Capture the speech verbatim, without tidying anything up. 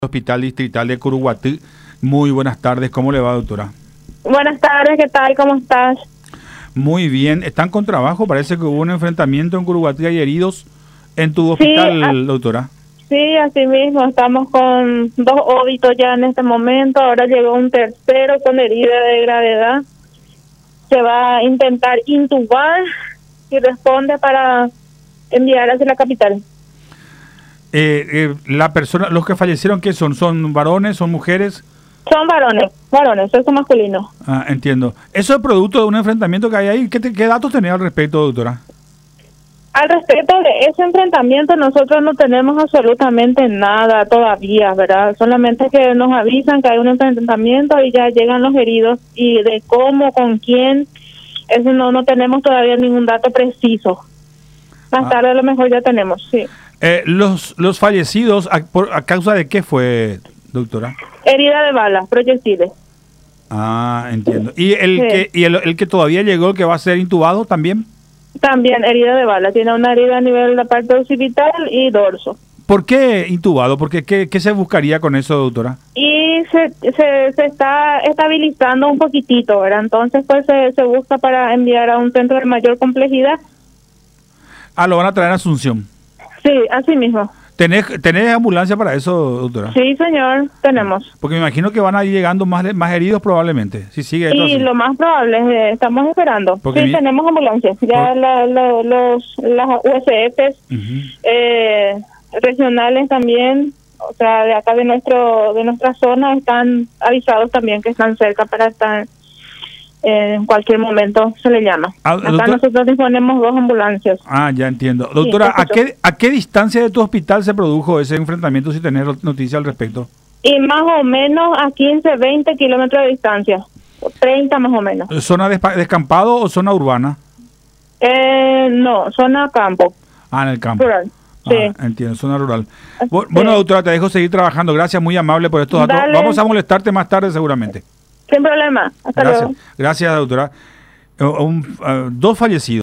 Hospital Distrital de Curuguatí. Muy buenas tardes, ¿cómo le va, doctora? Buenas tardes, ¿qué tal? ¿Cómo estás? Muy bien, ¿están con trabajo? Parece que hubo un enfrentamiento en Curuguatí, hay heridos en tu hospital, Sí, a- doctora. Sí, así mismo, estamos con dos óbitos ya en este momento, ahora llegó un tercero con herida de gravedad. Se va a intentar intubar y responde para enviar hacia la capital. Eh, eh, la persona, los que fallecieron, ¿qué son? ¿Son varones, son mujeres? Son varones, varones, sexo masculino. Ah, entiendo. ¿Eso es producto de un enfrentamiento que hay ahí? ¿Qué, te- qué datos tenés al respecto, doctora? Al respecto de ese enfrentamiento, nosotros no tenemos absolutamente nada todavía, ¿verdad? Solamente que nos avisan que hay un enfrentamiento y ya llegan los heridos, y de cómo, con quién, eso no, no tenemos todavía ningún dato preciso. Más Ah. tarde a lo mejor ya tenemos, sí. Eh, los, los fallecidos, ¿a, por, ¿a causa de qué fue, doctora? Herida de bala, proyectiles. Ah, entiendo. ¿Y el Sí. que y el, el que todavía llegó, el que va a ser intubado también? También herida de bala, tiene una herida a nivel de la parte occipital y dorso. ¿Por qué intubado? Porque ¿qué, qué se buscaría con eso, doctora? Y se, se, se está estabilizando un poquitito, ¿verdad? Entonces, pues se, se busca para enviar a un centro de mayor complejidad. Ah, lo van a traer a Asunción. Sí, así mismo. ¿Tenés, tenés ambulancia para eso, doctora? Sí, señor, tenemos. Porque me imagino que van a ir llegando más, más heridos probablemente, si sigue esto Y así. lo más probable es, eh, estamos esperando. Porque Sí, mi- tenemos ambulancias. Ya Por- la, la- los, las U S Fs Ujú. eh, regionales también, o sea, de acá de nuestro de nuestra zona, están avisados también que están cerca para estar eh, en cualquier momento se le llama. Ah, Acá doctor- nosotros disponemos dos ambulancias. Ah, ya entiendo. Doctora, ¿a escucho. qué, ¿a qué distancia de tu hospital se produjo ese enfrentamiento, si tenés noticia al respecto? Y más o menos a quince, veinte kilómetros de distancia, treinta más o menos. ¿Zona de espa- descampado o zona urbana? Eh, no, zona campo, Ah, en el campo. rural. Sí. Ah, entiendo, zona rural. Bu- Sí. Bueno, doctora, te dejo seguir trabajando. Gracias, muy amable por estos datos. Dale. Vamos a molestarte más tarde seguramente. Sin problema. Hasta Gracias. luego. Gracias, doctora. Eh, un- eh, dos fallecidos.